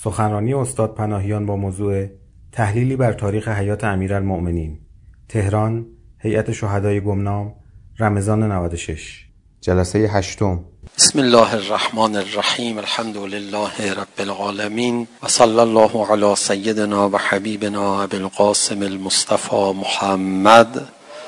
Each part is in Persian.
سخنرانی استاد پناهیان با موضوع تحلیلی بر تاریخ حیات امیرالمؤمنین، تهران، هیئت شهدای گمنام، رمضان 96. جلسه 8. بسم الله الرحمن الرحیم. الحمد لله رب العالمین و صلی الله علی سیدنا و حبیبنا ابی القاسم المصطفى محمد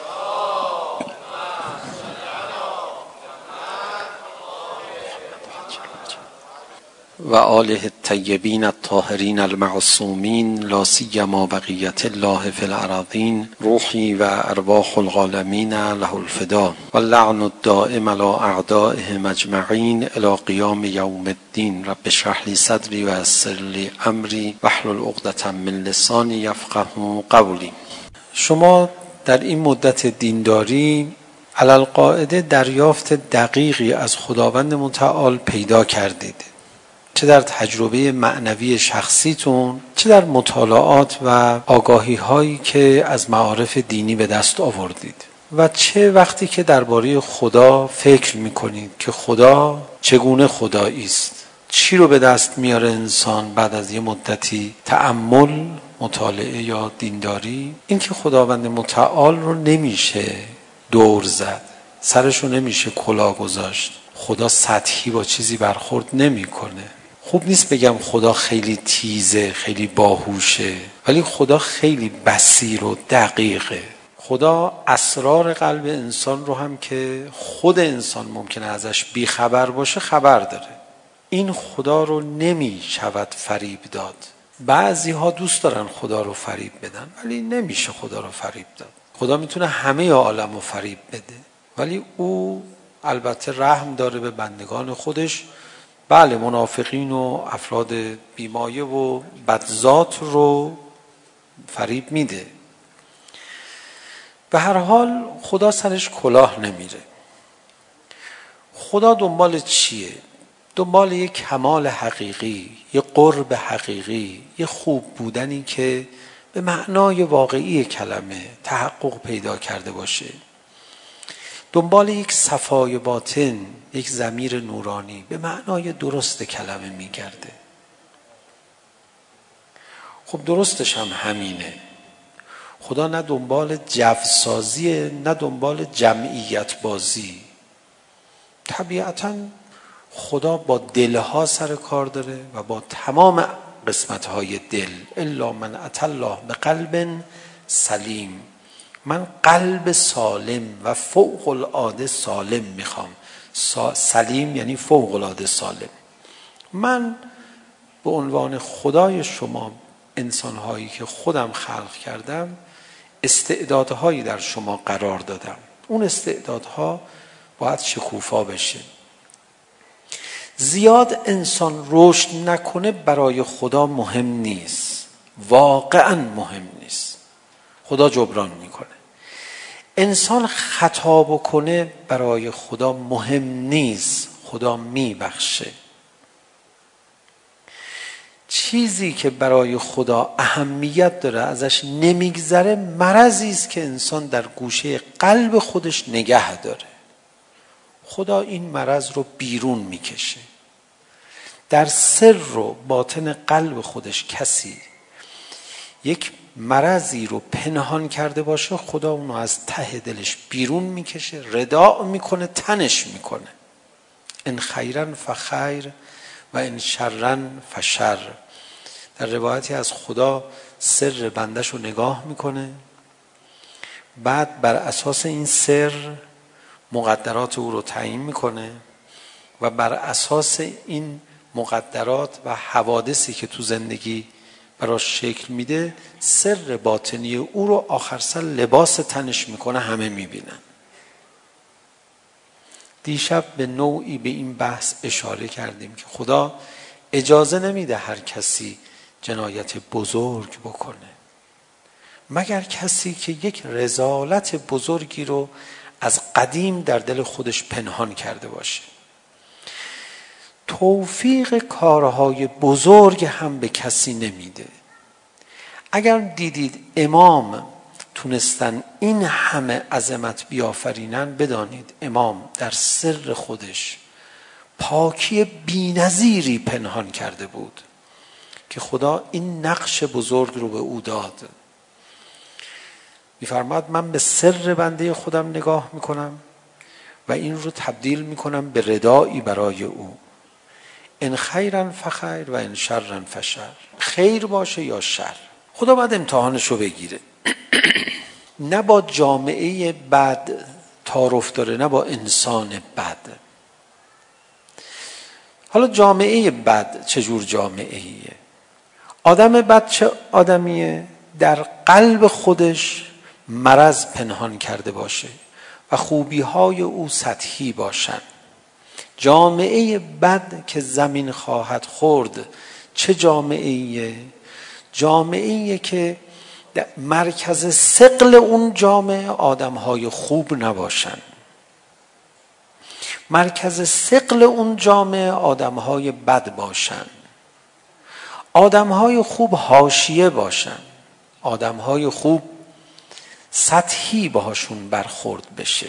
و آله الطیبین الطاهرین المعصومین، لا سیما بقیة الله فی الارضین، روحی و ارواح العالمین له الفدا و اللعن الدائم علی اعدائهم اجمعین الی قیام یوم الدین. رب اشرح لی صدری و یسر لی امری واحلل عقدة من لسانی یفقهوا قولی. شما در این مدت دینداری علی القاعده دریافت دقیقی از خداوند متعال پیدا کردید، چه در تجربه معنوی شخصیتون، چه در مطالعات و آگاهی هایی که از معارف دینی به دست آوردید، و چه وقتی که درباره خدا فکر میکنید که خدا چگونه خدایی است. چی رو به دست میاره انسان بعد از یه مدتی تأمل، مطالعه یا دینداری؟ این که خداوند متعال رو نمیشه دور زد، سرش رو نمیشه کلاه گذاشت. خدا سطحی با چیزی برخورد نمیکنه. خوب نیست بگم خدا خیلی تیزه، خیلی باهوشه، ولی خدا خیلی بصیر و دقیقه. خدا اسرار قلب انسان رو هم که خود انسان ممکنه ازش بیخبر باشه خبر داره. این خدا رو نمی شود فریب داد. بعضی ها دوست دارن خدا رو فریب بدن، ولی نمیشه خدا رو فریب داد. خدا میتونه همه عالم رو فریب بده، ولی او البته رحم داره به بندگان خودش. بله، منافقین و افراد بیمایه و بدذات رو فریب میده. به هر حال خدا سرش کلاه نمیره. خدا دنبال چیه؟ دنبال یک کمال حقیقی، یک قرب حقیقی، یک خوب بودنی که به معنای واقعی کلمه تحقق پیدا کرده باشه. دنبال یک صفای باطن، یک ضمیر نورانی به معنای درست کلمه میگرده. خب درستش هم همینه. خدا نه دنبال جوسازیه، نه دنبال جمعیت بازی. طبیعتاً خدا با دلها سر کار داره و با تمام قسمت‌های دل. الا من اتی الله بقلب سلیم. من قلب سالم و فوق العاده سالم میخوام. سلیم یعنی فوق العاده سالم. من به عنوان خدای شما، انسانهایی که خودم خلق کردم، استعدادهایی در شما قرار دادم. اون استعدادها باید شکوفا بشه. زیاد انسان رشد نکنه برای خدا مهم نیست، واقعا مهم نیست. خدا جبران میکنه. انسان خطا بکنه برای خدا مهم نیست، خدا میبخشه. چیزی که برای خدا اهمیت داره ازش نمیگذره، مرضی است که انسان در گوشه قلب خودش نگه داره. خدا این مرض رو بیرون میکشه. در سر و باطن قلب خودش کسی یک مرضی رو پنهان کرده باشه، خدا اونو از ته دلش بیرون میکشه، رداع میکنه، تنش میکنه. ان خیرن فخیر و ان شرن فشر. در روایتی از خدا سر بندش رو نگاه میکنه، بعد بر اساس این سر مقدرات او رو تعیین میکنه و بر اساس این مقدرات و حوادثی که تو زندگی براش شکل میده، سر باطنی او رو آخر سر لباس تنش میکنه، همه میبینن. دیشب به نوعی به این بحث اشاره کردیم که خدا اجازه نمیده هر کسی جنایت بزرگ بکنه، مگر کسی که یک رذالت بزرگی رو از قدیم در دل خودش پنهان کرده باشه. توفیق کارهای بزرگ هم به کسی نمیده. اگر دیدید امام تونستن این همه عظمت بیافرینن، بدانید امام در سر خودش پاکی بی‌نظیری پنهان کرده بود که خدا این نقش بزرگ رو به او داد. می‌فرماید من به سر بنده خودم نگاه میکنم و این رو تبدیل میکنم به ردایی برای او. ان خیرا فخیر و ان شرا فشر. خیر باشه یا شر. خدا باید امتحانش رو بگیره. نه با جامعه بد تعارف داره، نه با انسان بد. حالا جامعه بد چجور جامعه ایه؟ آدم بد چه آدمیه؟ در قلب خودش مرض پنهان کرده باشه و خوبی‌های او سطحی باشن. جامعه بد که زمین خواهد خورد چه جامعه ایه؟ جامعه ایه که مرکز ثقل اون جامعه آدم‌های خوب نباشن. مرکز ثقل اون جامعه آدم‌های بد باشن. آدم‌های خوب حاشیه باشن. آدم‌های خوب سطحی باهاشون برخورد بشه.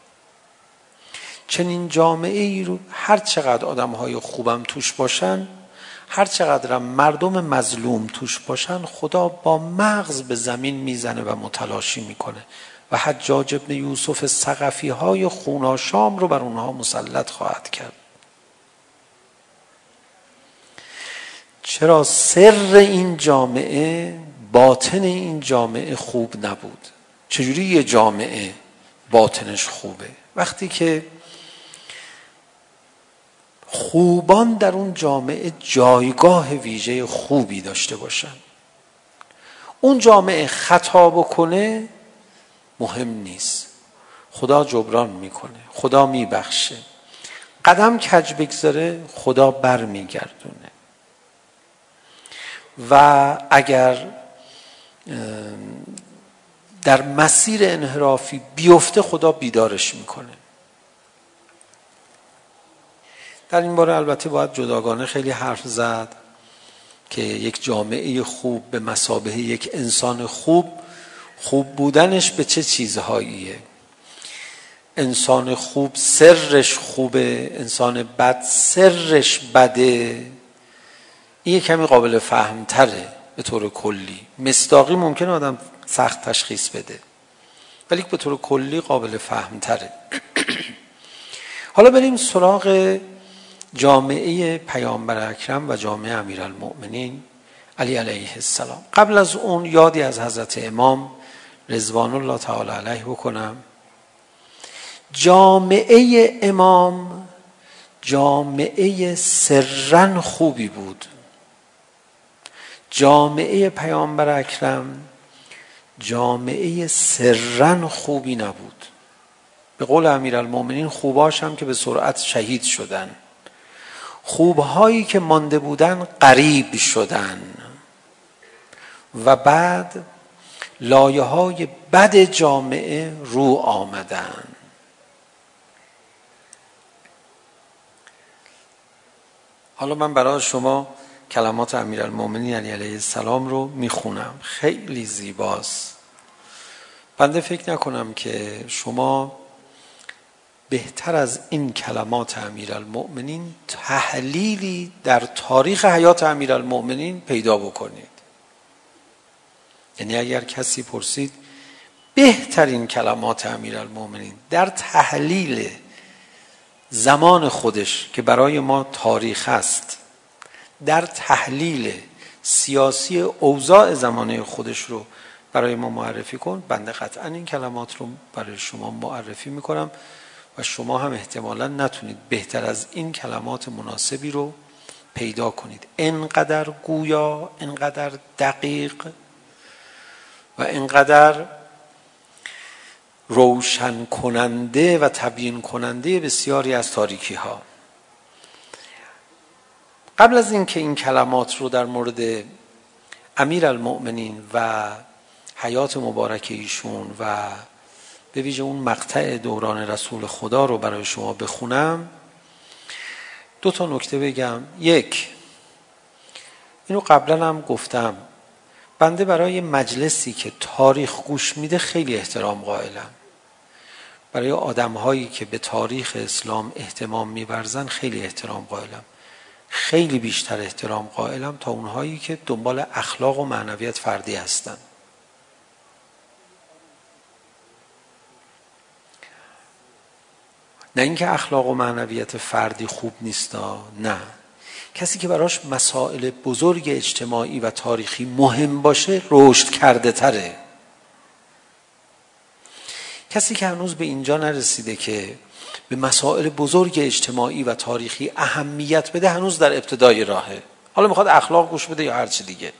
چنین جامعه ای رو هر چقدر آدم‌های خوبم توش باشن، هر چقدر مردم مظلوم توش باشن، خدا با مغز به زمین میزنه و متلاشی میکنه و حجاج ابن یوسف ثقفی های خوناشام رو بر اونها مسلط خواهد کرد. چرا؟ سر این جامعه، باطن این جامعه خوب نبود. چجوری یه جامعه باطنش خوبه؟ وقتی که خوبان در اون جامعه جایگاه ویژه خوبی داشته باشن. اون جامعه خطا بکنه مهم نیست، خدا جبران میکنه، خدا میبخشه. قدم کج بگذاره خدا بر میگردونه و اگر در مسیر انحرافی بیفته خدا بیدارش میکنه. در این باره البته باید جداگانه خیلی حرف زد که یک جامعه خوب به مثابه یک انسان خوب، خوب بودنش به چه چیزهاییه. انسان خوب سرش خوبه، انسان بد سرش بده. این کمی قابل فهم تره به طور کلی. مصداقی ممکنه آدم سخت تشخیص بده ولی به طور کلی قابل فهم تره. حالا بریم سراغ جامعه پیامبر اکرم و جامعه امیرالمؤمنین علی علیه السلام. قبل از اون یادی از حضرت امام رضوان الله تعالی علیه بکنم. جامعه امام جامعه سرن خوبی بود. جامعه پیامبر اکرم جامعه سرن خوبی نبود. به قول امیرالمؤمنین خوباش هم که به سرعت شهید شدن، خوبهایی که مانده بودن غریب شدن و بعد لایه های بد جامعه رو آمدن. حالا من برای شما کلمات امیرالمؤمنین علیه السلام رو میخونم، خیلی زیباست. بنده فکر نکنم که شما بهتر از این کلمات امیرالمؤمنین تحلیلی در تاریخ حیات امیرالمؤمنین پیدا بکنید. یعنی اگر کسی پرسید بهترین کلمات امیرالمؤمنین در تحلیل زمان خودش که برای ما تاریخ است، در تحلیل سیاسی اوضاع زمانه خودش رو برای ما معرفی کن، بنده قطعا این کلمات رو برای شما معرفی میکنم و شما هم احتمالاً نتونید بهتر از این کلمات مناسبی رو پیدا کنید. انقدر گویا، انقدر دقیق و انقدر روشن کننده و تبیین کننده بسیاری از تاریکی ها. قبل از اینکه این کلمات رو در مورد امیرالمؤمنین و حیات مبارکه ایشون و به ویژه اون مقطع دوران رسول خدا رو برای شما بخونم، دو تا نکته بگم. یک، اینو قبلا هم گفتم، بنده برای مجلسی که تاریخ گوش میده خیلی احترام قائلم. برای آدم‌هایی که به تاریخ اسلام اهتمام می‌ورزن خیلی احترام قائلم. خیلی بیشتر احترام قائلم تا اونهایی که دنبال اخلاق و معنویت فردی هستن. نه اینکه اخلاق و معنویت فردی خوب نیستا، نه، کسی که براش مسائل بزرگ اجتماعی و تاریخی مهم باشه رشد کرده تره. کسی که هنوز به اینجا نرسیده که به مسائل بزرگ اجتماعی و تاریخی اهمیت بده هنوز در ابتدای راهه. حالا میخواد اخلاق گوش بده یا هر چی دیگه.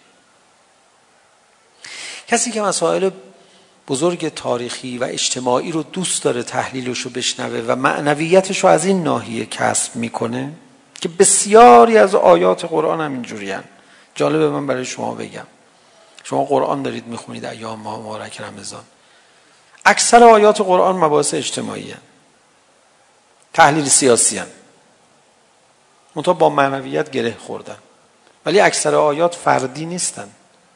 کسی که مسائل بزرگ تاریخی و اجتماعی رو دوست داره تحلیلش رو بشنوه و معنویتش رو از این ناحیه کسب میکنه که بسیاری از آیات قرآن هم اینجوری هن. جالبه من برای شما بگم، شما قرآن دارید میخونید ایام مبارک رمضان، اکثر آیات قرآن مباحث اجتماعی هن، تحلیل سیاسی هن، منتها با معنویت گره خوردن، ولی اکثر آیات فردی نیستن.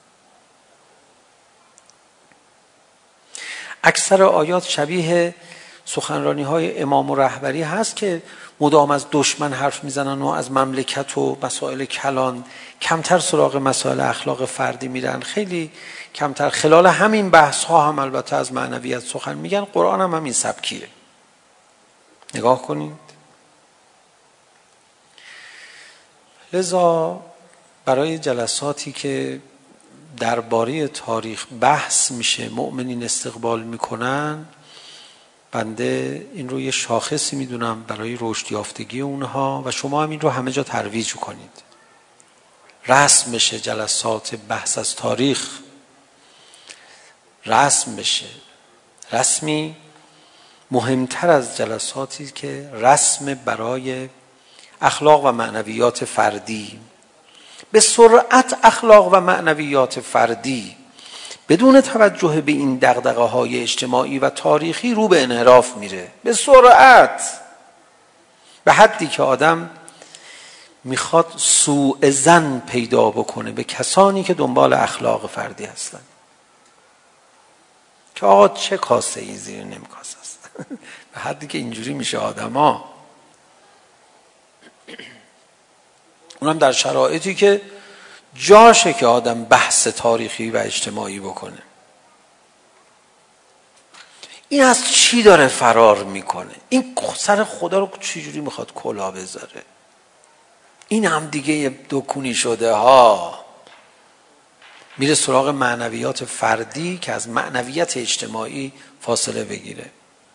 اکثر آیات شبیه سخنرانی های امام و رهبری هست که مدام از دشمن حرف میزنن و از مملکت و مسائل کلان، کمتر سراغ مسائل اخلاق فردی میرن، خیلی کمتر. خلال همین بحث ها هم البته از معنویت سخن میگن. قرآن هم همین سبکیه. نگاه کنید. لذا برای جلساتی که درباره تاریخ بحث میشه مؤمنین استقبال میکنن، بنده این رو یه شاخصی میدونم برای رشد یافتگی اونها و شما هم این رو همه جا ترویج کنید. رسم بشه جلسات بحث از تاریخ، رسم بشه، رسمی مهمتر از جلساتی که رسم برای اخلاق و معنویات فردی. به سرعت اخلاق و معنویات فردی بدون توجه به این دغدغه‌های اجتماعی و تاریخی رو به انحراف میره، به سرعت، به حدی که آدم میخواد سوء ظن پیدا بکنه به کسانی که دنبال اخلاق فردی هستن که آقا چه کاسه ای زیر نیم کاسه است. به حدی که اینجوری میشه آدما، اونم در شرایطی که جاشه که آدم بحث تاریخی و اجتماعی بکنه. این از چی داره فرار میکنه؟ این سر خدا رو چجوری میخواد کلا بذاره؟ این هم دیگه دکونی شده ها. میره سراغ معنویات فردی که از معنویت اجتماعی فاصله بگیره.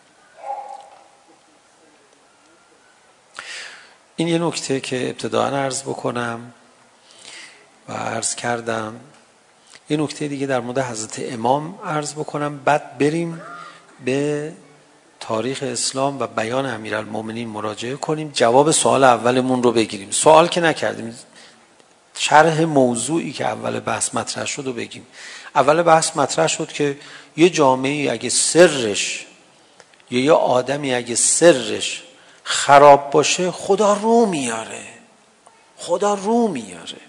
این یه نکته که ابتداً عرض بکنم و عرض کردم. یه نکته دیگه در مورد حضرت امام عرض بکنم، بعد بریم به تاریخ اسلام و بیان امیرالمومنین مراجعه کنیم، جواب سوال اولمون رو بگیریم. سوال که نکردیم، شرح موضوعی که اول بحث مطرح شد رو بگیم. اول بحث مطرح شد که یه جامعه اگه سرش یا یه آدمی اگه سرش خراب باشه خدا رو میاره، خدا رو میاره،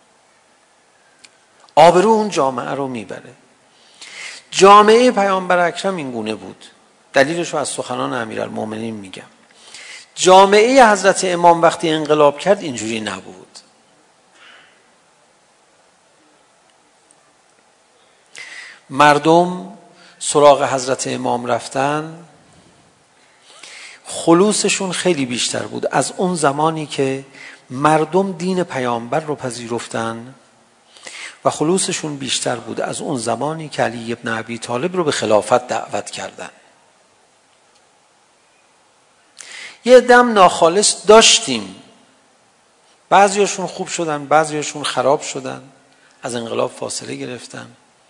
آبرو اون جامعه رو میبره. جامعه پیامبر اکرم این گونه بود. دلیلش رو از سخنان امیرالمومنین میگم. جامعه حضرت امام وقتی انقلاب کرد اینجوری نبود. مردم سراغ حضرت امام رفتن، خلوصشون خیلی بیشتر بود از اون زمانی که مردم دین پیامبر رو پذیرفتن و خلوصشون بیشتر بود از اون زمانی که علی ابن ابی طالب رو به خلافت دعوت کردن. یه دم ناخالص داشتیم، بعضیاشون خوب شدن، بعضیاشون خراب شدن، از انقلاب فاصله گرفتن،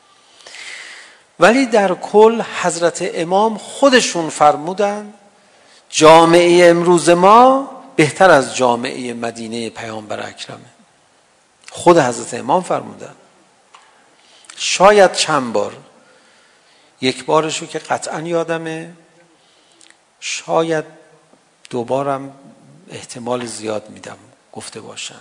ولی در کل حضرت امام خودشون فرمودن جامعه امروز ما بهتر از جامعه مدینه پیامبر اکرمه. خود حضرت امام فرمودن. شاید چند بار، یک بارشو که قطعا یادمه، شاید دوبارم احتمال زیاد میدم گفته باشن.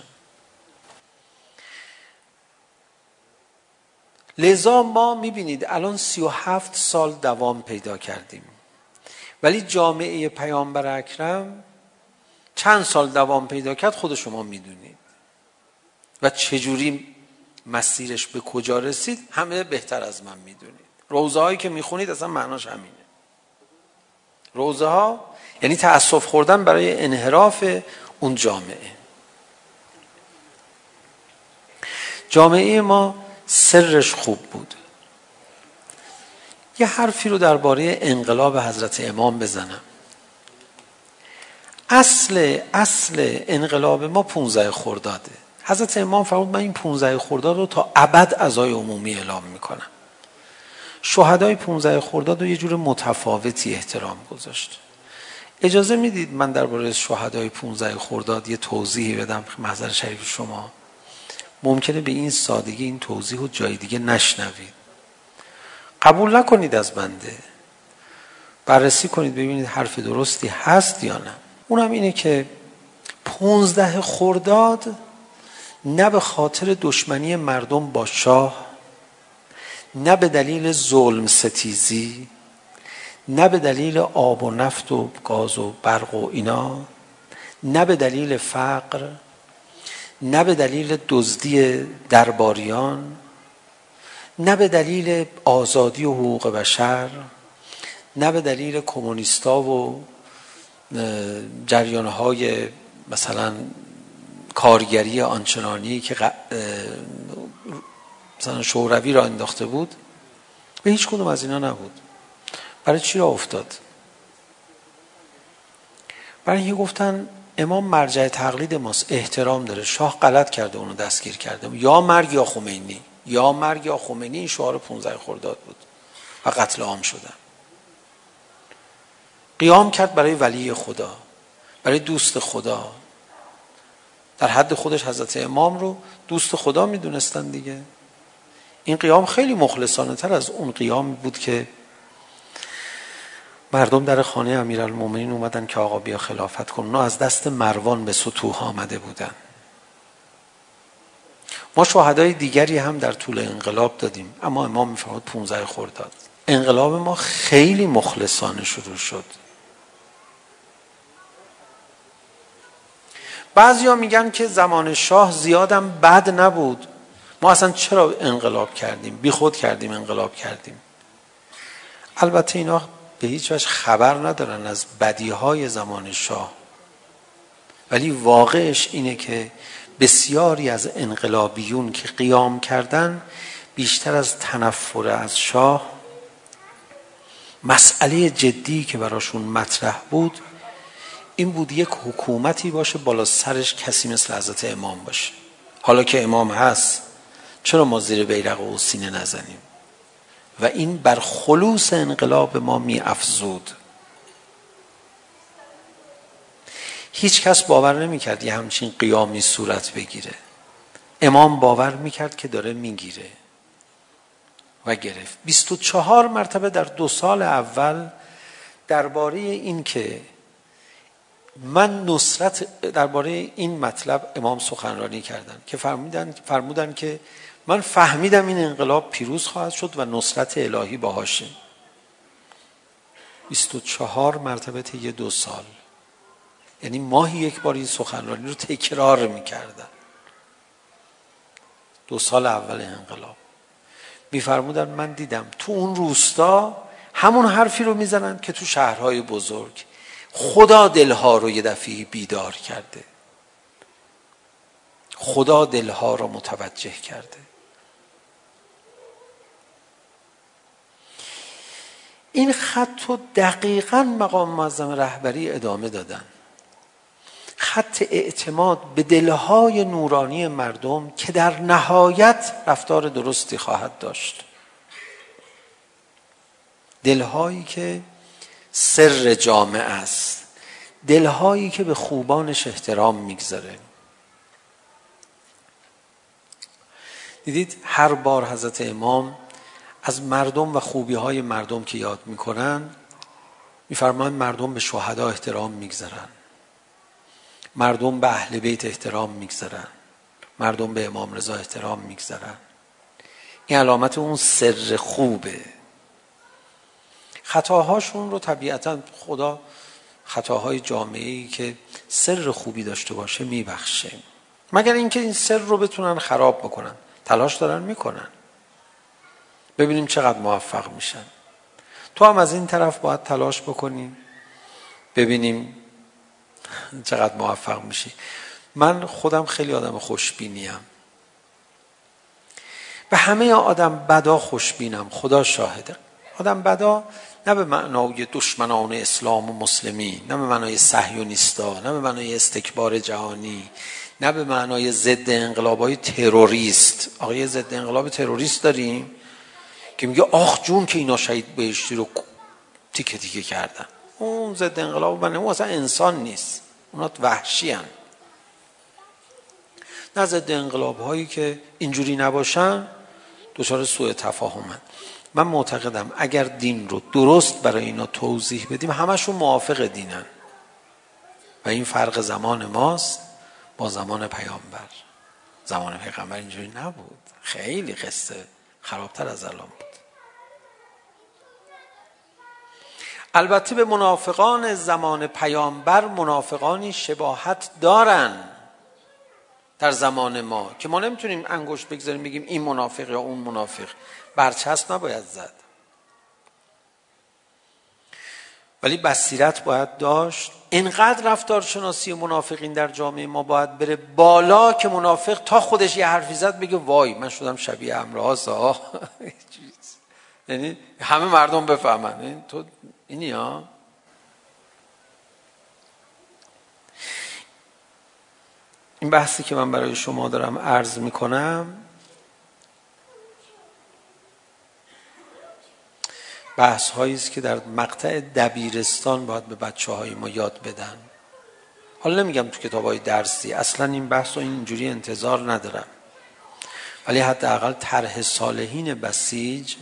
لذا ما میبینید الان 37 سال دوام پیدا کردیم، ولی جامعه پیامبر اکرم چند سال دوام پیدا کرد خود شما میدونید و چجوری مسیرش به کجا رسید همه بهتر از من میدونید. روزه هایی که میخونید اصلا معناش همینه. روزه ها یعنی تأسف خوردن برای انحراف اون جامعه. جامعه ما سرش خوب بود. یه حرفی رو درباره انقلاب حضرت امام بزنم. اصل انقلاب ما 15 خرداده. حضرت امام فرمود من این 15 خرداد رو تا ابد عزای عمومی اعلام میکنم. شهدای 15 خرداد رو یه جور متفاوتی احترام گذاشت. اجازه میدید من درباره شهدای 15 خرداد یه توضیحی بدم محضر شریف شما؟ ممکنه به این سادگی این توضیح رو جای دیگه نشنوید. قبول نکنید از بنده. بررسی کنید ببینید حرف درستی هست یا نه. اونم اینه که 15 خرداد نه به خاطر دشمنی مردم با شاه، نه به دلیل ظلم ستیزی، نه به دلیل آب و نفت و گاز و برق و اینا، نه به دلیل فقر، نه به دلیل دزدی درباریان، نه به دلیل آزادی و حقوق بشر، نه به دلیل کمونیستا و جریانهای مثلا کارگری آنچنانی که مثلا شوروی را انداخته بود. به هیچ کدوم از اینا نبود. برای چی را افتاد؟ برای اینکه گفتن امام مرجع تقلید ماست، احترام داره، شاه غلط کرده اونو دستگیر کرده، یا مرگ یا خمینی، یا مرگ یا خمینی. این شعار 15 خرداد بود و قتل عام شدن. قیام کرد برای ولی خدا، برای دوست خدا. در حد خودش حضرت امام رو دوست خدا میدونستن دیگه. این قیام خیلی مخلصانه تر از اون قیام بود که مردم در خانه امیرالمومنین اومدن که آقا بیا خلافت کن. اونا از دست مروان به سطوح آمده بودن. ما شهدای دیگری هم در طول انقلاب دادیم، اما امام میفرماد 15 خرداد. انقلاب ما خیلی مخلصانه شروع شد. بعضیا میگن که زمان شاه زیادم بد نبود، ما اصلا چرا انقلاب کردیم، بی خود کردیم انقلاب کردیم. البته اینا به هیچ وجه خبر ندارن از بدیهای زمان شاه، ولی واقعش اینه که بسیاری از انقلابیون که قیام کردن بیشتر از تنفر از شاه، مسئله جدی که براشون مطرح بود این بود یک حکومتی باشه بالا سرش کسی مثل حضرت امام باشه. حالا که امام هست چرا ما زیر بیرق او سینه نزنیم؟ و این بر خلوص انقلاب ما می افزود. هیچ کس باور نمی کرد یه همچین قیامی صورت بگیره. امام باور می کرد که داره می گیره و گرفت. 24 مرتبه در 2 سال اول درباره این که من نصرت، درباره این مطلب امام سخنرانی کردن که فرمودن که من فهمیدم این انقلاب پیروز خواهد شد و نصرت الهی باهاشه. 24 مرتبه طی 2 سال، یعنی ماهی یک بار این سخنرانی رو تکرار میکردن. 2 سال اول انقلاب میفرمودن من دیدم تو اون روستا همون حرفی رو میزنن که تو شهرهای بزرگ. خدا دلها رو یه دفعه بیدار کرده، خدا دلها رو متوجه کرده. این خط رو دقیقاً مقام معظم رهبری ادامه دادن. خط اعتماد به دلهای نورانی مردم که در نهایت رفتار درستی خواهد داشت. دلهایی که سر جامعه است، دلهایی که به خوبانش احترام میگذاره. دیدید هر بار حضرت امام از مردم و خوبی‌های مردم که یاد میکنن میفرمان مردم به شهدا احترام میگذارن، مردم به اهل بیت احترام میگذارن، مردم به امام رضا احترام میگذارن. این علامت اون سر خوبه. خطاهاشون رو طبیعتاً خدا، خطاهای جامعه‌ای که سر خوبی داشته باشه میبخشه، مگر اینکه این سر رو بتونن خراب بکنن. تلاش دارن میکنن، ببینیم چقدر موفق میشن. تو هم از این طرف باید تلاش بکنی، ببینیم چقدر موفق میشی. من خودم خیلی آدم خوشبینیم، به همه آدم بدا خوشبینم، خدا شاهده. آدم بدا نه به معنای دشمنان اسلام و مسلمین، نه به معنای صهیونیستا، نه به معنای استکبار جهانی، نه به معنای ضد انقلابای تروریست. آقای ضد انقلاب تروریست داریم که میگه آخ جون که اینا شهید بهشتی رو تیکه تیکه کردن. اون ضد انقلاب من اون اصلا انسان نیست، اونا وحشی هن. نه ضد انقلاب هایی که اینجوری نباشن دچار سوء تفاهمن. من معتقدم اگر دین رو درست برای اینا توضیح بدیم همشون موافق دینن و این فرق زمان ماست با زمان پیامبر. زمان پیغمبر اینجوری نبود، خیلی قصه خرابتر از الان بود. البته به منافقان زمان پیامبر منافقانی شباهت دارن در زمان ما که ما نمیتونیم انگشت بگذاریم بگیم این منافق یا اون منافق. برچسب نباید زد، ولی بصیرت باید داشت. اینقدر رفتارشناسی منافقین در جامعه ما باید بره بالا که منافق تا خودش یه حرفی زد بگه وای من شدم شبیه امراض. یعنی همه مردم بفهمن این تو اینی ها. این بحثی که من برای شما دارم عرض میکنم بحث هایی است که در مقطع دبیرستان باید به بچه های ما یاد بدن. حالا نمیگم تو کتاب های درسی، اصلا این بحث رو اینجوری انتظار ندارم، ولی حداقل طرح صالحین بسیج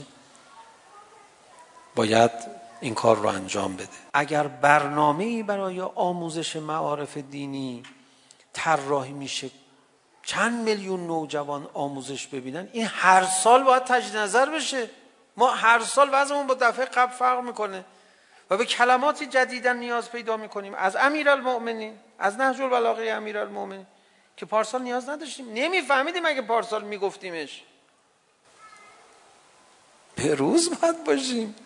باید این کار رو انجام بده. اگر برنامه‌ای برای آموزش معارف دینی طراحی میشه چند میلیون نوجوان آموزش ببینن، این هر سال باید تجدید نظر بشه. ما هر سال وضعمون با دفعه قبل فرق میکنه و به کلماتی جدیداً نیاز پیدا میکنیم از امیرالمؤمنین، از نهج البلاغه امیرالمؤمنین که پارسال نیاز نداشتیم، نمیفهمیدیم اگه پارسال میگفتیمش. به روز باید باشیم.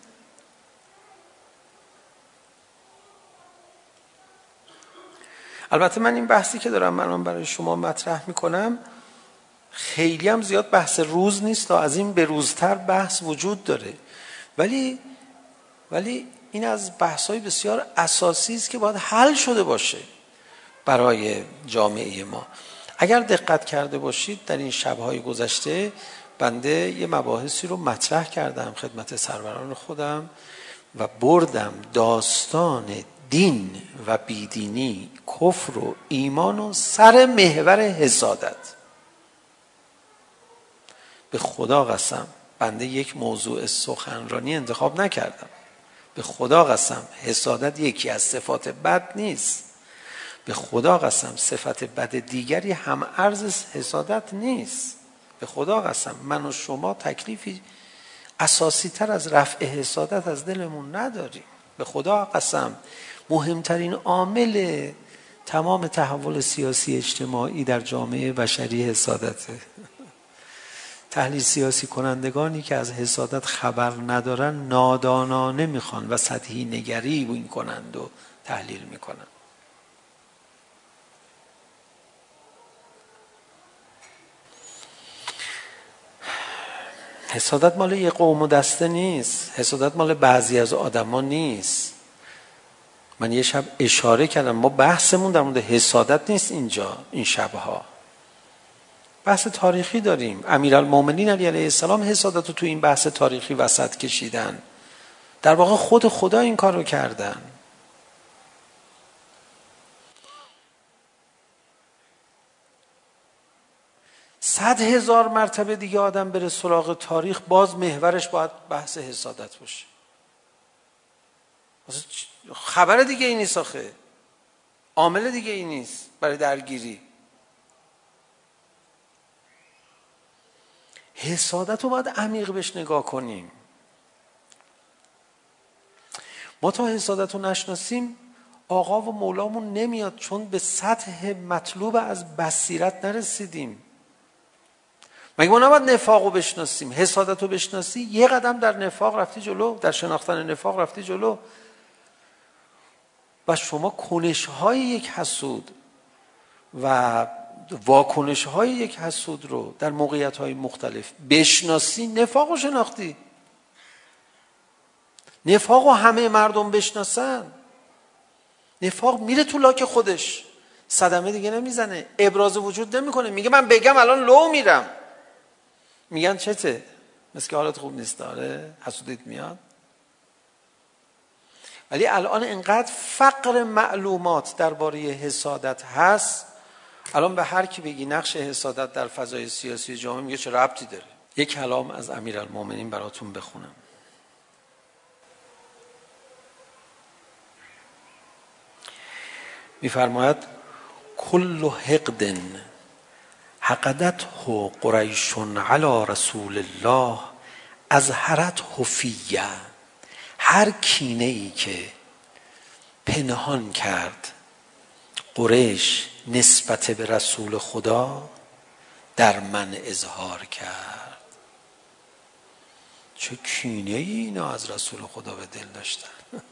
البته من این بحثی که دارم من برای شما مطرح میکنم خیلی هم زیاد بحث روز نیست، از این به روزتر بحث وجود داره، ولی این از بحث‌های بسیار اساسی است که باید حل شده باشه برای جامعه ما. اگر دقت کرده باشید در این شب‌های گذشته بنده یه مباحثی رو مطرح کردم خدمت سروران خودم و بردم داستان دین و بیدینی، کفر و ایمان و سر محور حسادت. به خدا قسم بنده یک موضوع سخنرانی انتخاب نکردم. به خدا قسم حسادت یکی از صفات بد نیست. به خدا قسم صفت بد دیگری هم ارز حسادت نیست. به خدا قسم من و شما تکلیفی اساسی تر از رفع حسادت از دلمون نداریم. به خدا قسم مهمترین عامل تمام تحول سیاسی اجتماعی در جامعه بشری حسادته. تحلیل سیاسی کنندگانی که از حسادت خبر ندارن نادانانه میخوان و سطحی نگری این کنند و تحلیل میکنن. حسادت مال یه قوم و دسته نیست، حسادت مال بعضی از آدما نیست. من یه شب اشاره کردم ما بحثمون در مورد حسادت نیست اینجا، این شبها بحث تاریخی داریم. امیرالمؤمنین علی علیه السلام حسادت رو تو این بحث تاریخی وسط کشیدن. در واقع خود خدا این کار رو کردن. صد هزار مرتبه دیگه آدم بره سراغ تاریخ باز محورش باید بحث حسادت باشه. خبر دیگه ای نیست آخه، عامل دیگه ای نیست برای درگیری. حسادت رو باید عمیق بهش نگاه کنیم. ما تا حسادت رو نشناسیم آقا و مولامون نمیاد، چون به سطح مطلوب از بصیرت نرسیدیم. مگه ما نباید نفاق رو بشناسیم؟ حسادت رو بشناسی، یه قدم در نفاق رفتی جلو، در شناختن نفاق رفتی جلو. و شما کنش‌های یک حسود و واکنش‌های یک حسود رو در موقعیت‌های مختلف بشناسی، نفاق رو شناختی. نفاق رو همه مردم بشناسن، نفاق میره تو لاک خودش، صدمه دیگه نمیزنه، ابراز وجود نمیکنه. میگه من بگم الان لو میرم، میگن چته؟ مثل که حالت خوب نیست، داره حسودیت میاد. ولی الان انقدر فقر معلومات درباره حسادت هست، الان به هر کی بگی نقش حسادت در فضای سیاسی جامعه، میگه چه ربطی داره. یک کلام از امیرالمومنین براتون بخونم. میفرماید کل حقد حقدته قریش علی رسول الله اظهرته فیه. هر کینه ای که پنهان کرد قریش نسبت به رسول خدا، در من اظهار کرد. چه کینه ای اینا از رسول خدا به دل داشتن.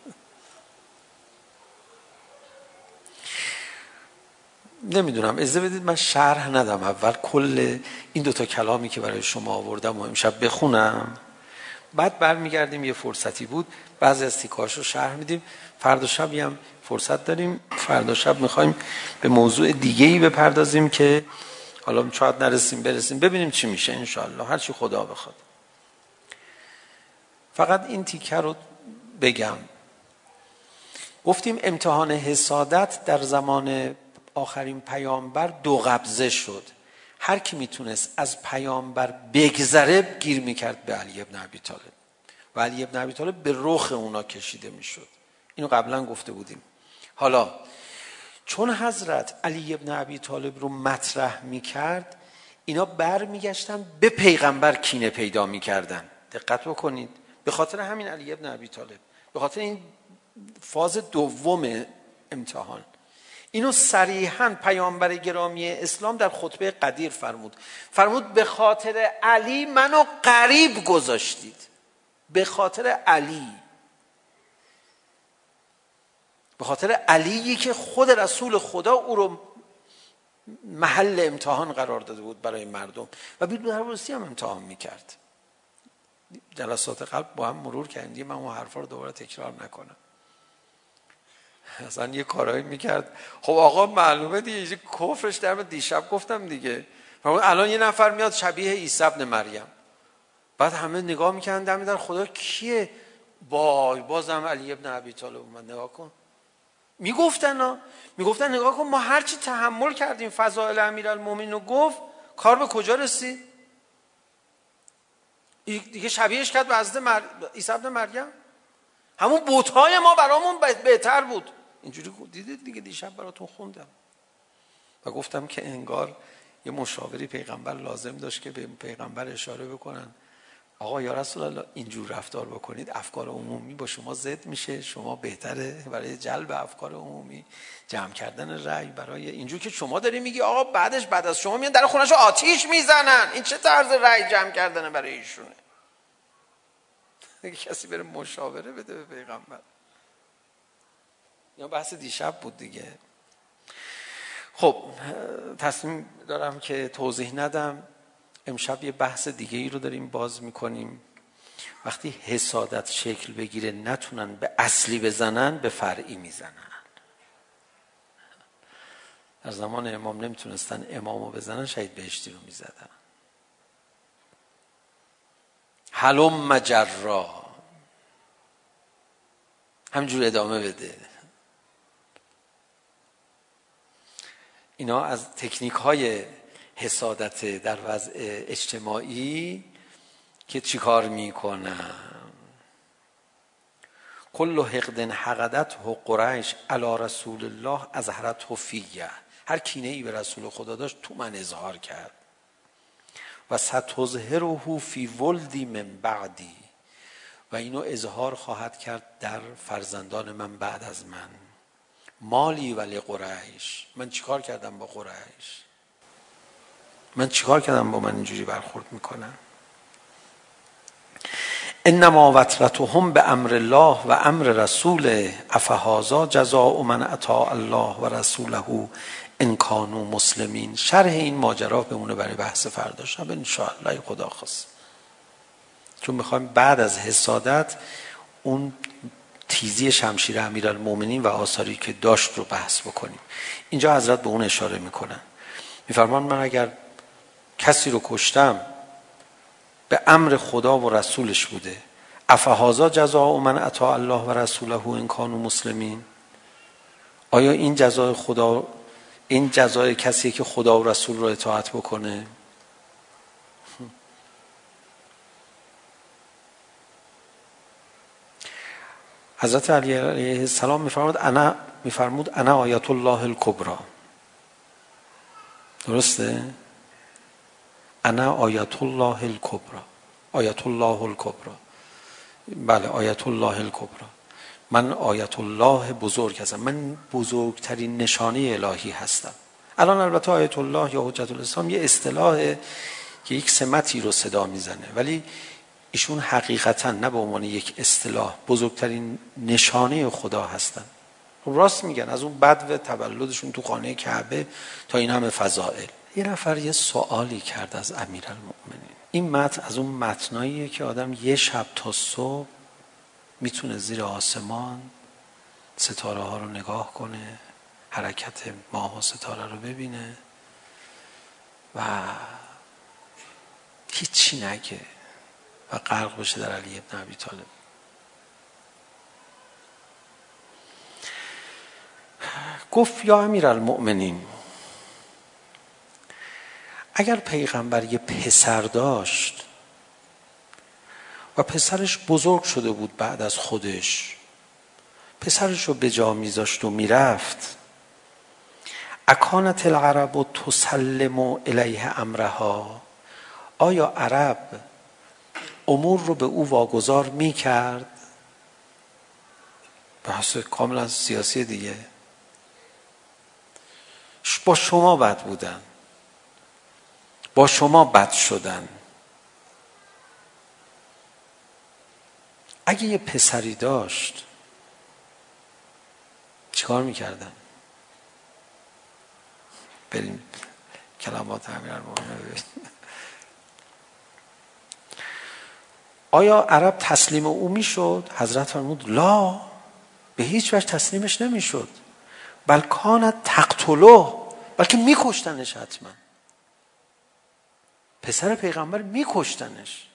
نمیدونم، اجازه بدید من شرح ندم، اول کل این دوتا کلامی که برای شما آوردم و امشب بخونم، بعد برمیگردیم. یه فرصتی بود بعضی از تیکاش رو شرح میدیم. فردا شبی هم فرصت داریم، فردا شب میخوایم به موضوع دیگه‌ای بپردازیم که حالا شاید برسیم ببینیم چی میشه، انشاءالله هر چی خدا بخواد. فقط این تیکه رو بگم. گفتیم امتحان حسادت در زمان آخرین پیامبر 2 قبضه شد. هر کی میتونست از پیامبر بگذره گیر میکرد به علی ابن ابی طالب و علی ابن ابی طالب به رخ اونا کشیده میشد. اینو قبلا گفته بودیم. حالا چون حضرت علی ابن ابی طالب رو مطرح میکرد، اینا بر میگشتن به پیغمبر کینه پیدا میکردن. دقت بکنید، به خاطر همین علی ابن ابی طالب، به خاطر این فاز دوم امتحان. اینو صریحاً پیامبر گرامی اسلام در خطبه قدیر فرمود به خاطر علی منو غریب گذاشتید. به خاطر علی، به خاطر علیی که خود رسول خدا او رو محل امتحان قرار داده بود برای مردم و بی‌دربستی هم امتحان میکرد. جلسات قبل با هم مرور کردیم، من اون حرفا رو دوباره تکرار نکنم. اصلا یه کارایی میکرد. خب آقا معلومه دیگه کفرش در دیشب گفتم دیگه. الان یه نفر میاد شبیه عیسی ابن مریم، بعد همه نگاه میکردن در خدا کیه؟ بازم علی ابن ابی طالب اومد. نگاه کن، میگفتن نگاه کن ما هرچی تحمل کردیم فضائل امیرالمومنین رو گفت، کار به کجا رسید؟ دیگه شبیهش کرد به حضرت عیسی ابن مریم. همون بت‌های ما برامون بهتر بود. اینجوری دیدید دیگه، دیشب براتون خوندم و گفتم که انگار یه مشاوری پیغمبر لازم داشت که به پیغمبر اشاره بکنن آقا یا رسول الله اینجور رفتار بکنید، افکار عمومی با شما ضد میشه، شما بهتره برای جلب افکار عمومی جمع کردن رأی برای اینجور که شما داری میگی آقا بعد از شما میان در خونه‌شو آتیش میزنن، این چه طرز رأی جمع کردن برای ایشونه؟ کسی بره مشاوره بده به پیغمبر. یا بحث دیشب بود دیگه. خب تصمیم دارم که توضیح ندم. امشب یه بحث دیگه ای رو داریم باز میکنیم. وقتی حسادت شکل بگیره نتونن به اصلی بزنن، به فرعی میزنن. در زمان امام نمیتونستن امامو بزنن، شهید بهشتی رو میزدن. حلم مجرا، همجور ادامه بده. اینا از تکنیک های حسادت در وضع اجتماعی که چیکار میکنن. کل حقد حقدته قریش علی رسول الله اظهرته فیه. هر کینه ای به رسول خدا داشت تو من اظهار کرد. و ستظهره فی ولدی من بعدی، و اینو اظهار خواهد کرد در فرزندان من بعد از من. مالی ولی قریش، من چیکار کردم با قریش؟ من چیکار کردم با من اینجوری برخورد میکنن؟ انما وترتهم به امر الله و امر رسوله افهذا جزاء من اطاع الله و رسوله ان کانوا مسلمین. شرح این ماجرا بمونه برای بحث فردا شب ان شاء الله خدا خواست، چون میخوایم بعد از حسادت اون تیزی شمشیر امیرالمومنین و آثاری که داشت رو بحث بکنیم. اینجا حضرت به اون اشاره میکنن، میفرمان من اگر کسی رو کشتم به امر خدا و رسولش بوده، افهذا جزاء من اطاع الله و رسوله ان کانوا مسلمین، آیا این جزای خدا، این جزای کسی که خدا و رسول رو اطاعت بکنه؟ حضرت علی علیه السلام میفرمود انا آیت الله الکبری. درسته؟ انا آیت الله الکبری، آیت الله الکبری، بله آیت الله الکبری، من آیت الله بزرگ هستم، من بزرگترین نشانه الهی هستم. الان البته آیت الله یا حجت الاسلام یه اصطلاحه که یک سمتی رو صدا میزنه، ولی ایشون حقیقتا نه به عنوان یک اصطلاح بزرگترین نشانه خدا هستن. راست میگن، از اون بدو تولدشون تو خانه کعبه تا این همه فضائل. یه نفر یه سوالی کرد از امیرالمؤمنین. این متن از اون متناییه که آدم یه شب تا صبح میتونه زیر آسمان ستاره ها رو نگاه کنه، حرکت ماه و ستاره رو ببینه و هیچی نگه و غرق بشه در علی ابن ابی طالب. گفت یا امیرالمؤمنین، اگر پیغمبر یه پسر داشت و پسرش بزرگ شده بود بعد از خودش، پسرش رو به جا میذاشت و میرفت، اکانت العرب تسلم الیه امرها، آیا عرب امور رو به او واگذار میکرد؟ بحث کاملا سیاسی دیگه. با شما بد بودن، با شما بد شدن. اگه یه پسری داشت چیکار میکردن؟ بریم کلمات امیرالمومنین ببینیم. آیا عرب تسلیم او میشد؟ حضرت فرمود لا، به هیچ وجه تسلیمش نمیشد، بل کانت تقتله، بلکه میکشتنش. حتما پسر پیغمبر میکشتنش.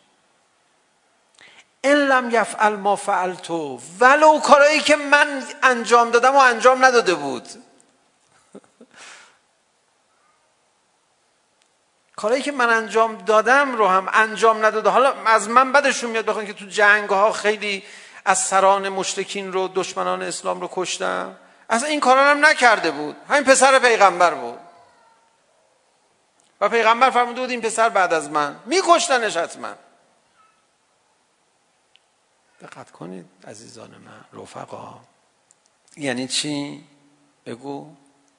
ان لم یفعل ما فعلتو، ولو کارایی که من انجام دادم و انجام نداده بود. کارایی که من انجام دادم رو هم انجام نداده. حالا از من بدشون میاد بخوان که تو جنگ ها خیلی از سران مشرکین رو، دشمنان اسلام رو کشتم، اصلا این کارا هم نکرده بود، همین پسر پیغمبر بود و پیغمبر فرموده بود این پسر بعد از من میکشتنش حتما. دقت کنید عزیزان من، رفقا. یعنی چی؟ بگو.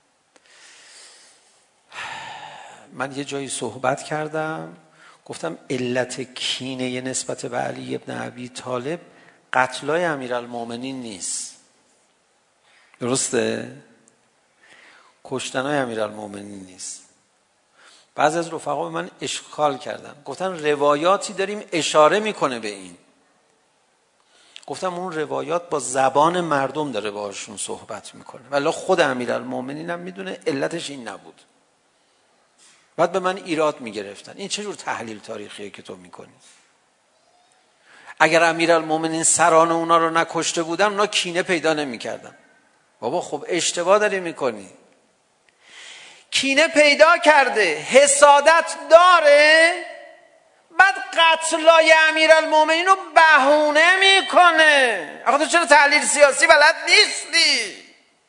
من یه جایی صحبت کردم، گفتم علت کینه نسبت به علی ابن ابی طالب قتلای امیرالمومنین نیست. درسته؟ کشتنای امیرالمومنین نیست. بعضی از رفقا به من اشکال کردن، گفتن روایاتی داریم اشاره میکنه به این. گفتم اون روایات با زبان مردم داره باشون صحبت میکنه، ولی خود امیرالمومنین هم میدونه علتش این نبود. بعد به من ایراد میگرفتن، این چه جور تحلیل تاریخیه که تو میکنی؟ اگر امیرالمومنین سران اونا رو نکشته بودن اونا کینه پیدا نمیکردن. بابا خب اشتباه داری میکنی. کینه پیدا کرده، حسادت داره، بعد قتلای امیرالمومنین رو بهونه میکنه. آخه تو چرا تحلیل سیاسی بلد نیستی؟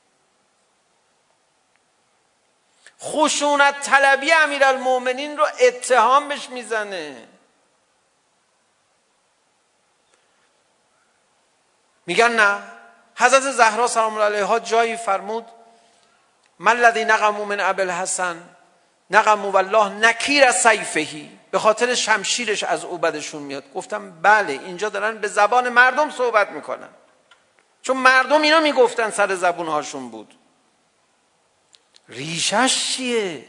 خشونت طلبی امیرالمومنین رو اتهام بهش میزنه. میگن نه حضرت زهرا سلام الله علیها جایی فرمود من الذی نقموا من ابی الحسن نقموا والله نکیر سیفهی، به خاطر شمشیرش از او بدشون میاد. گفتم بله، اینجا دارن به زبان مردم صحبت میکنن، چون مردم اینا میگفتن، سر زبون هاشون بود. ریشش چیه؟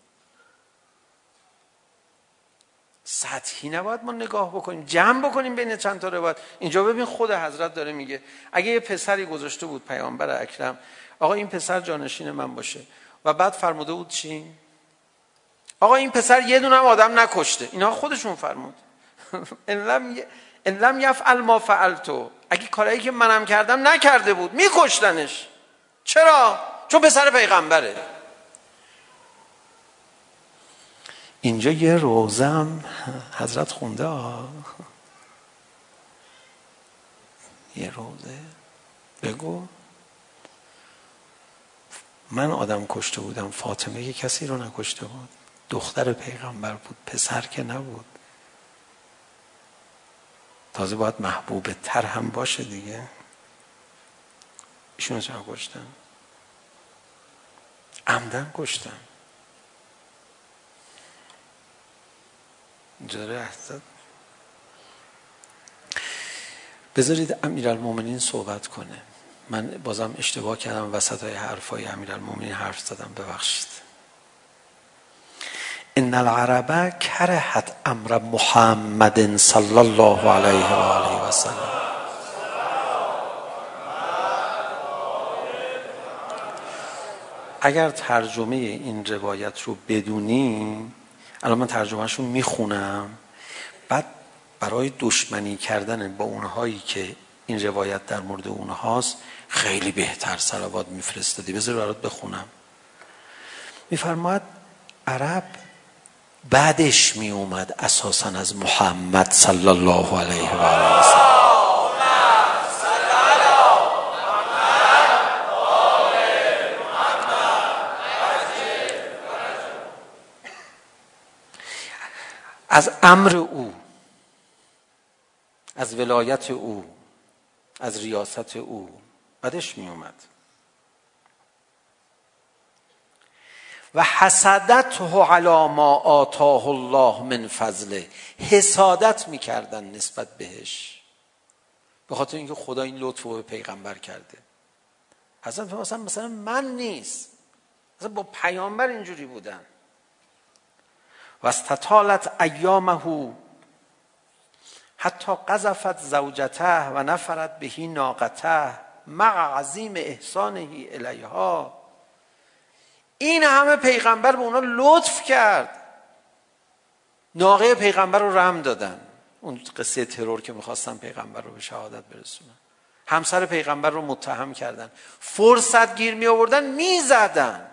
سطحی نباید ما نگاه بکنیم، جمع بکنیم بین چند تا روایت. اینجا ببین خود حضرت داره میگه اگه یه پسری گذاشته بود پیامبر اکرم آقا این پسر جانشین من باشه، و بعد فرموده بود چی؟ آقا این پسر یه دونه هم آدم نکشته، اینا خودشون فرمود ان لم یفعل ما فعلتو، اگه کارایی که منم کردم نکرده بود میکشتنش. چرا؟ چون پسر پیغمبره. اینجا یه روزه هم حضرت خونده یه روزه بگو من آدم کشته بودم، فاطمه که کسی رو نکشته بود، دختر پیغمبر بود، پسر که نبود، تازه باید محبوب تر هم باشه دیگه. ایشون چرا کشتن؟ عمدن کشتن. جاره احزاد بذارید امیرالمومنین صحبت کنه. من بازم اشتباه کردم، وسطای حرفای امیرالمومنین حرف زدم، ببخشید. ان العرب کرهت امر محمد صلی الله علیه و آله و سلم. اگر ترجمه این روایت رو بدونی، الان من ترجمهش رو میخونم، بعد برای دشمنی کردن با اونهایی که این روایت در مورد اونهاست خیلی بهتر صلوات میفرستادی. بذار برات بخونم. میفرماید عرب بعدش میومد اساسا از محمد صلی الله علیه و آله و سلم. از امر او، از ولایت او، از ریاست او بعدش می اومد. و حسدته علی ما آتاه الله من فضله، حسادت میکردن نسبت بهش، به خاطر اینکه خدا این لطف رو به پیغمبر کرده. مثلا من نیست، مثلا با پیامبر اینجوری بودن. و استطالت ایامه حتی قذفت زوجته و نفرت بهی ناقته مع عظیم احسانه الیها. این همه پیغمبر به اونا لطف کرد، ناقه پیغمبر رو رحم دادن. اون قصه ترور که میخواستن پیغمبر رو به شهادت برسونن، همسر پیغمبر رو متهم کردن، فرصت گیر می آوردن میزدن.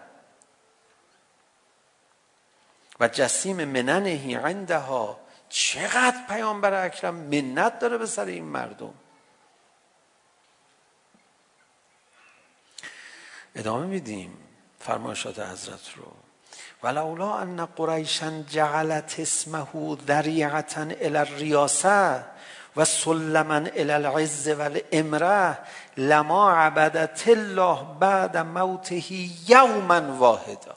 و جسیم مننهی عندها، چقدر پیامبر اکرم منت داره به سر این مردم. ادامه میدیم فرمایشات حضرت رو. ولولا ان قریشا جعلت اسمه ذریعة الی الریاسه و سلما الی العز والامره لما عبدت الله بعد موته یوما واحدا.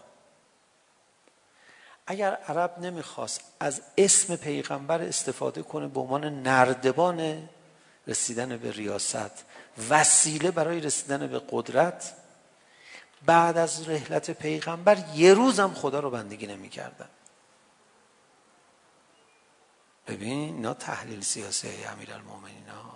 اگر عرب نمیخواست از اسم پیغمبر استفاده کنه به عنوان نردبان رسیدن به ریاست، وسیله برای رسیدن به قدرت، بعد از رحلت پیغمبر یه روز هم خدا رو بندگی نمی کردن. ببین اینا تحلیل سیاسی امیرالمومنین ها.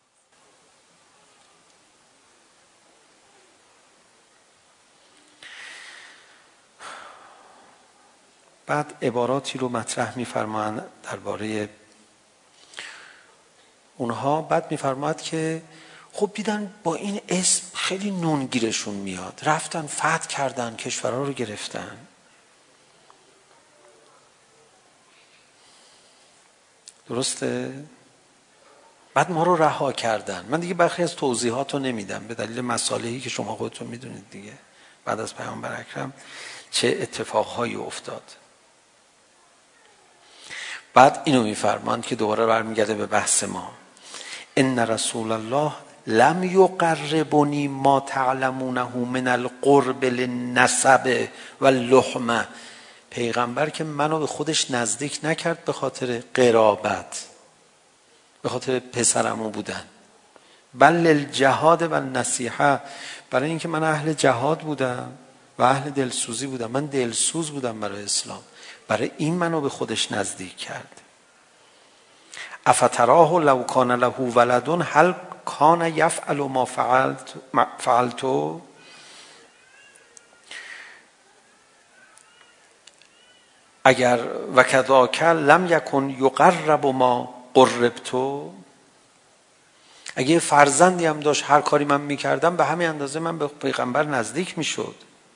بعد عباراتی رو مطرح می‌فرمایند درباره اونها. بعد می‌فرماید که خب دیدن با این اسم خیلی نونگیرشون میاد، رفتن فتح کردن، کشورها رو گرفتن. درسته؟ بعد ما رو رها کردن. من دیگه برخی از توضیحات رو نمیدم به دلیل مصالحی که شما خودتون میدونید دیگه. بعد از پیامبر اکرم چه اتفاقهایی افتاد. بعد اینو میفرماند که دوباره برمیگرده به بحث ما. ان رسول الله لم یقربنی ما تعلمونه من القرب للنسب واللحمه. پیغمبر که منو به خودش نزدیک نکرد به خاطر قرابت، به خاطر پسرمو بودن، بل الجهاد و النصیحه، برای اینکه من اهل جهاد بودم و اهل دلسوزی بودم. من دلسوز بودم برای اسلام، برای این منو به خودش نزدیک کرد. افتراه لو کان له ولد هل کان یفعل ما فعلتو. اگر و کذاک لم یکن یقرب ما قربتو، اگه فرزندی هم داشت هر کاری من میکردم به همین اندازه من به پیغمبر نزدیک میشد.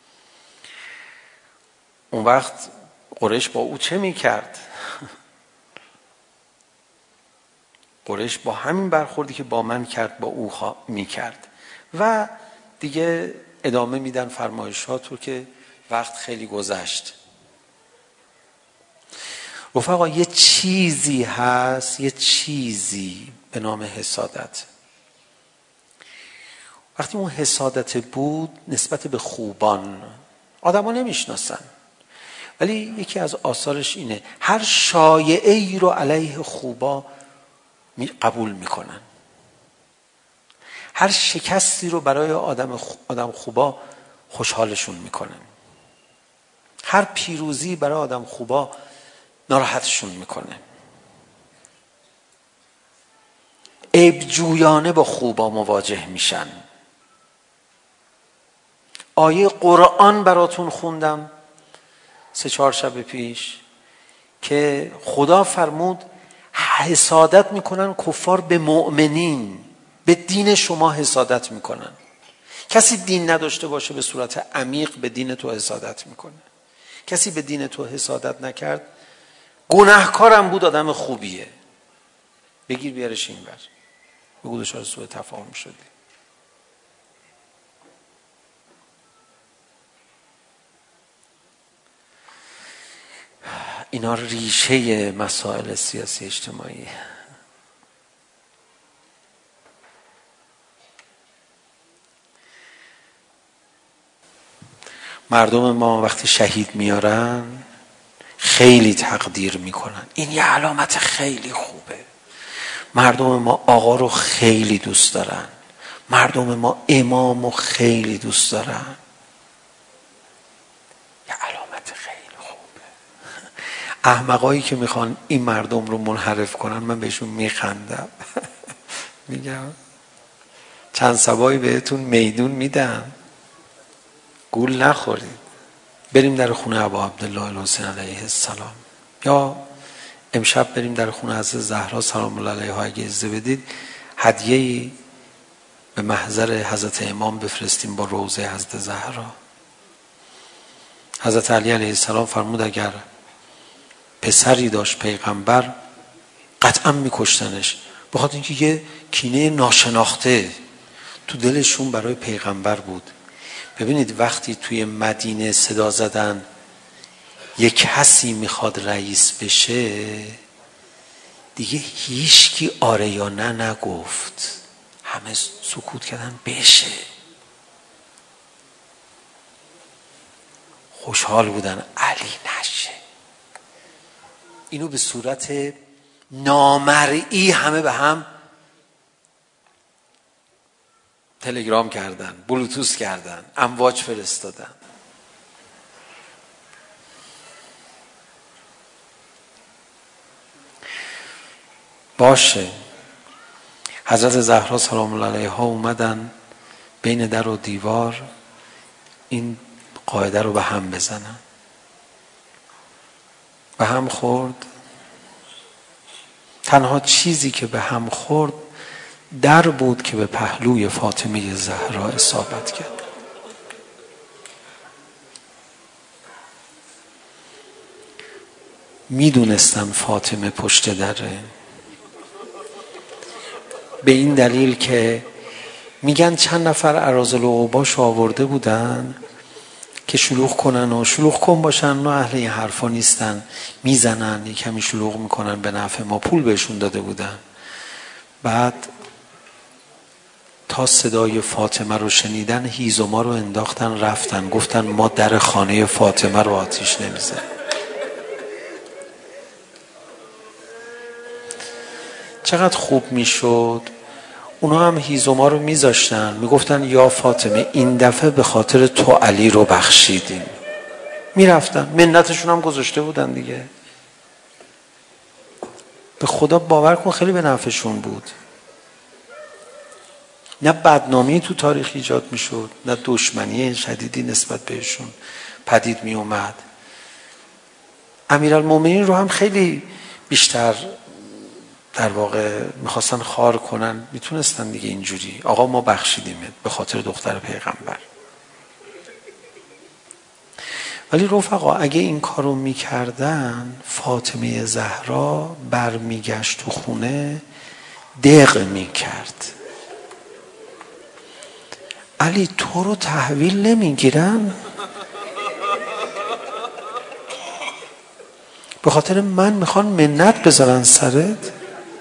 اون وقت قریش با او چه میکرد؟ قریش با همین برخوردی که با من کرد با او میکرد. و دیگه ادامه میدن فرمایشات رو که وقت خیلی گذشت. رفقا یه چیزی هست، یه چیزی به نام حسادت. وقتی اون حسادت بود نسبت به خوبان، آدم ها نمیشناسن، ولی یکی از آثارش اینه هر شایعه ای رو علیه خوبا قبول میکنن، هر شکستی رو برای آدم خوبا خوشحالشون میکنن، هر پیروزی برای آدم خوبا ناراحتشون میکنه. عیب جویانه با خوبا مواجه میشن. آیه قرآن براتون خوندم 3-4 شب پیش که خدا فرمود حسادت میکنن کفار به مؤمنین، به دین شما حسادت میکنن. کسی دین نداشته باشه به صورت عمیق به دین تو حسادت میکنه. کسی به دین تو حسادت نکرد گناهکارم بود، آدم خوبیه. بگیر بیارش این بر بگو دچار سوء تفاهم شدی. اینا ریشه مسائل سیاسی اجتماعی. مردم ما وقتی شهید میارن خیلی تقدیر میکنن، این یه علامت خیلی خوبه. مردم ما آقا رو خیلی دوست دارن، مردم ما امام رو خیلی دوست دارن، یه علامت خیلی خوبه. احمقایی که میخوان این مردم رو منحرف کنن من بهشون میخندم. میگم چند صبایی بهتون میدون میدم، گول نخورید. بریم در خونه ابا عبدالله الحسین علیه السلام، یا امشب بریم در خونه حضرت زهرا سلام الله علیها. اگه اجازه بدید هدیه‌ای به محضر حضرت امام بفرستیم با روضه حضرت زهرا. حضرت علی علیه السلام فرمود اگر پسری داشت پیغمبر قطعا میکشتنش، بخاطر اینکه یه کینه ناشناخته تو دلشون برای پیغمبر بود. ببینید وقتی توی مدینه صدا زدن یک کسی میخواد رئیس بشه، دیگه هیچکی آره یا نه نگفت، همه سکوت کردن بشه. خوشحال بودن علی نشه. اینو به صورت نامرئی همه به هم تلگرام کردن، بلوتوث کردن، امواج فرستادن. باشه حضرت زهرا سلام الله علیها اومدن بین در و دیوار این قاعده رو به هم بزنن، به هم خورد. تنها چیزی که به هم خورد در بود که به پهلوی فاطمه زهرا اصابت کرد. میدونستن فاطمه پشت دره، به این دلیل که میگن چند نفر اراذل و اوباش آورده بودن که شلوغ کنن و شلوغ کن باشن و اهل این حرفا نیستن، میزنن یک کمی شلوغ میکنن به نفع ما، پول بهشون داده بودن. بعد تا صدای فاطمه رو شنیدن هیزوما رو انداختن رفتن، گفتن ما در خانه فاطمه رو آتیش نمیزنیم. چقدر خوب میشد اونا هم هیزوما رو میذاشتن، میگفتن یا فاطمه این دفعه به خاطر تو علی رو بخشیدیم، میرفتن منتشون هم گذاشته بودن دیگه. به خدا باور کن خیلی به نفعشون بود. نه بدنامی تو تاریخ ایجاد میشد، نه دشمنی شدیدی نسبت بهشون پدید می اومد. امیرالمومنین رو هم خیلی بیشتر در واقع میخواستن خار کنن، میتونستن دیگه اینجوری آقا ما بخشیدیمت به خاطر دختر پیغمبر. ولی رفقا اگه این کارو میکردن فاطمه زهرا برمیگشت تو خونه دق میکرد. علی تو رو تحویل نمیگیرن؟ به خاطر من میخوان منت بذارن سرت؟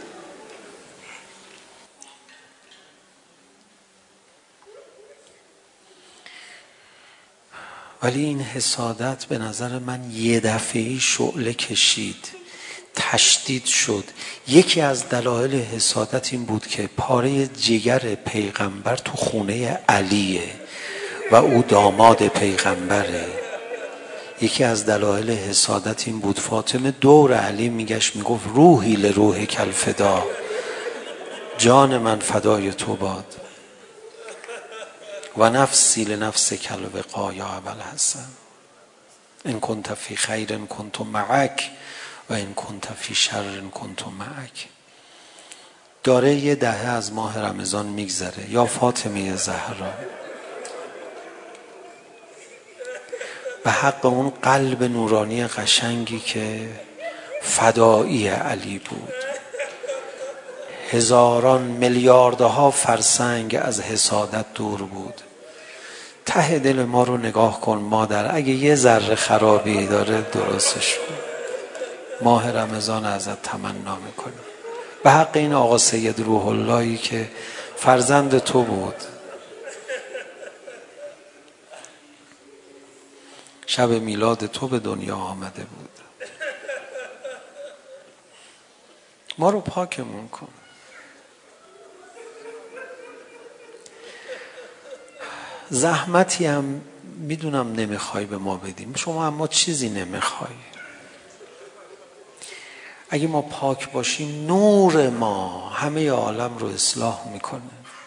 ولی این حسادت به نظر من یه دفعه‌ای شعله کشید، تشدید شد. یکی از دلایل حسادت این بود که پاره جگر پیغمبر تو خونه علیه و او داماد پیغمبره. یکی از دلایل حسادت این بود فاطمه دور علی میگشت میگفت روحی لروح کل فدا، جان من فدای تو باد، و نفسی لنفس کل وقا یا ابوالحسن، ان کنت فی خیر کنت معک و این کنت فی شر کنت معک. داره یه دهه از ماه رمضان میگذره. یا فاطمه زهرا به حق اون قلب نورانی قشنگی که فدایی علی بود، هزاران میلیاردها فرسنگ از حسادت دور بود. ته دل ما رو نگاه کن مادر، اگه یه ذره خرابی داره درستش کن. ماه رمضان ازت تمنا میکنم به حق این آقا سید روح اللهی که فرزند تو بود، شب میلاد تو به دنیا آمده بود. ما رو پاکمون کن. زحمتی هم میدونم نمیخوای به ما بدیم شما، اما چیزی نمیخوای. اگه ما پاک باشیم نور ما همه عالم رو اصلاح میکنه.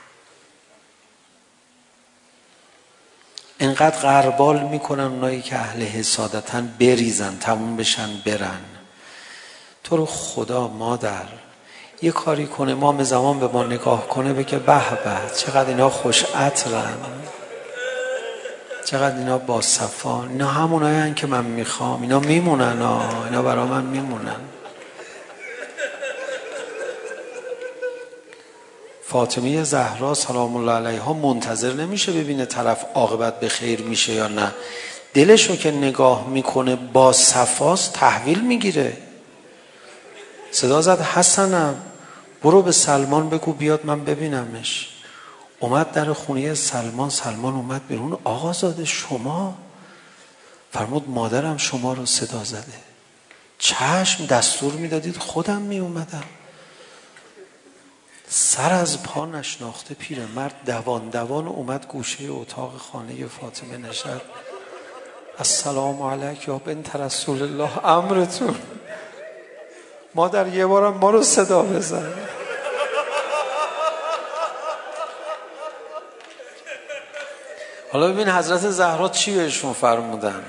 اینقدر غربال میکنن اونایی که اهل حسادتن بریزن تموم بشن برن. تو رو خدا مادر یه کاری کنه امام زمان به ما نگاه کنه بگه به به چقدر اینا خوش عطرن، چقدر اینا با صفا، اینا همونایی هن که من میخوام، اینا میمونن، اینا برا من میمونن. فاطمه زهرا سلام الله علیها منتظر نمیشه ببینه طرف عاقبت به خیر میشه یا نه، دلشو که نگاه میکنه با صفاست تحویل میگیره. صدا زد حسنم برو به سلمان بگو بیاد من ببینمش. اومد در خونه سلمان، سلمان اومد بیرون، آقا زاده شما؟ فرمود مادرم شما رو صدا زده. چشم دستور میدادید خودم میومدم. سر از پا نشناخته پیرمرد دوان دوان اومد گوشه اتاق خانه فاطمه نشست. السلام علیک یا بنت رسول الله، امرتون. مادر یه بارم ما رو صدا بزن. حالا ببین حضرت زهرا چی بهشون فرمودن.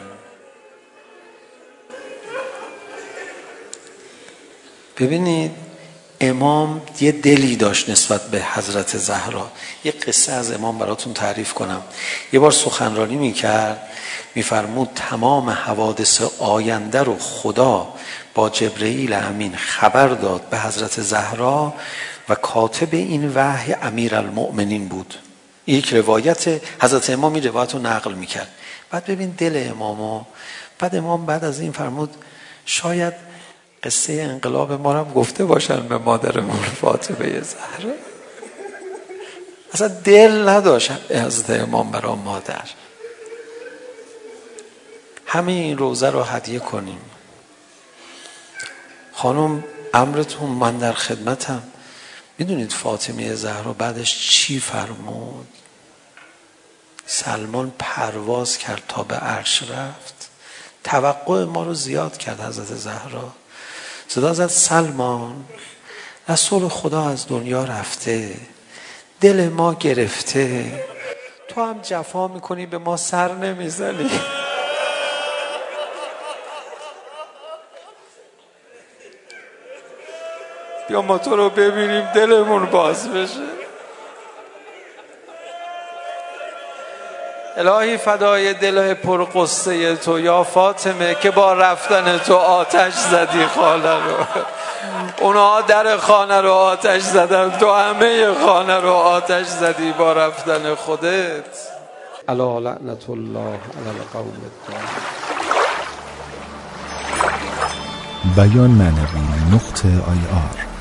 ببینید امام یه دلی داشت نسبت به حضرت زهرا. یه قصه از امام براتون تعریف کنم. یه بار سخنرانی میکرد، میفرمود تمام حوادث آینده رو خدا با جبرئیل امین خبر داد به حضرت زهرا و کاتب این وحی امیرالمؤمنین بود. یک روایت حضرت امام این روایت رو نقل میکرد. بعد ببین دل امامو. بعد امام بعد از این فرمود شاید قصه انقلاب ما رو گفته باشن به مادرمون فاطمه زهرا. اصلا دل نداشت حضرت امام برای مادر. همه این روزه رو هدیه کنیم. خانم امرتون، من در خدمتم. میدونید فاطمه زهرا بعدش چی فرمود؟ سلمان پرواز کرد تا به عرش رفت. توقع ما رو زیاد کرد حضرت زهرا. صدا زد سلمان، رسول خدا از دنیا رفته، دل ما گرفته، تو هم جفا میکنی به ما سر نمیزنی. بیا ما تو رو ببینیم دلمون باز بشه. الهی فدای دل پرقصه تو یا فاطمه که با رفتن تو آتش زدی خانه رو. اونا در خانه رو آتش زدن، تو همه خانه رو آتش زدی با رفتن خودت. الا لعنت الله علی القوم الظالمین. بیان معنوی .ir